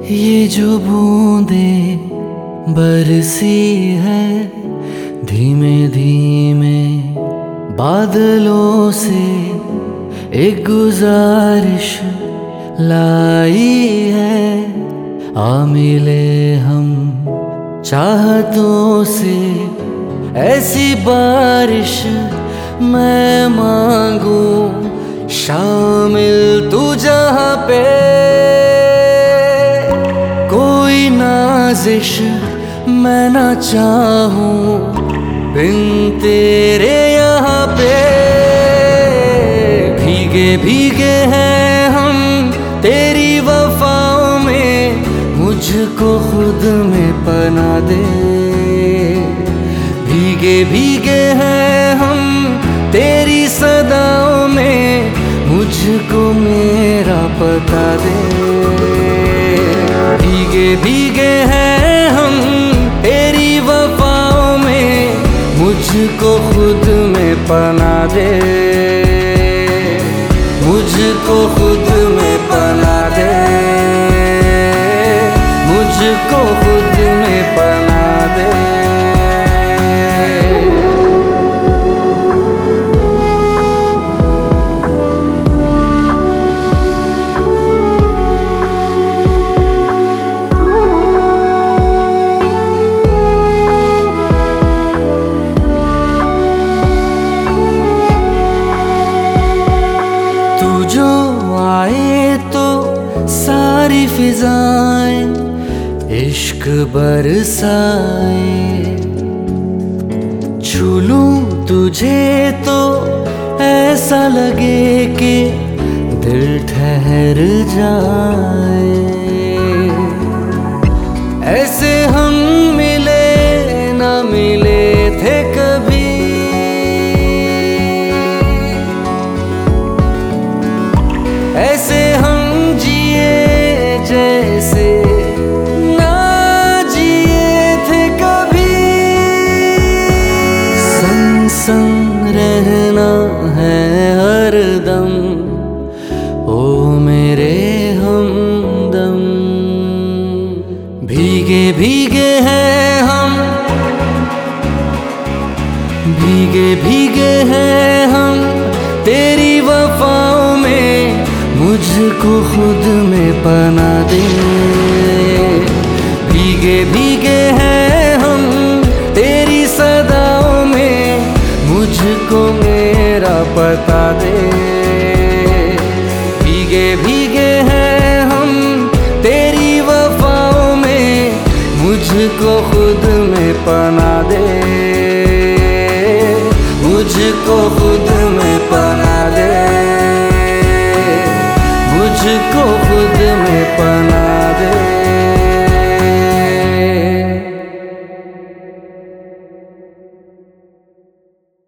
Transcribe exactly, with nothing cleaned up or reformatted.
ये जो बूंदे बरसी है धीमे धीमे बादलों से, एक गुजारिश लाई है, आ मिले हम चाहतों से। ऐसी बारिश मैं मांगू शामिल तू जहाँ पे, कोई नाजिश मैं ना चाहूं बिन तेरे यहाँ पे। भीगे भीगे हैं हम तेरी वफाओं में, मुझको खुद में पना दे। भीगे भीगे हैं हम तेरी सदाओं में, मुझको मेरा पता दे। भीगे भीगे हैं हम तेरी वफाओं में, मुझको खुद में पना दे। मुझको खुद में पना दे, मुझको खुद में पना दे। जो आए तो सारी फिजाएं इश्क बरसाए, छू लूं तुझे तो ऐसा लगे कि दिल ठहर जाए। ऐसे हम मिले ना मिले थे कभी, ऐसे हम जिए जैसे ना जिए थे कभी। संग संग रहना है हरदम, ओ मेरे हमदम। भीगे भीगे हैं हम, भीगे भीगे हैं हम तेरी वफाओं में, मुझको खुद में पना दे। भीगे भीगे हैं हम तेरी सदाओं में, मुझको मेरा पता दे। भीगे भीगे हैं हम तेरी वफाओं में, मुझको खुद में पना दे। मुझको खुद में पना दे, मुझको खुद में पना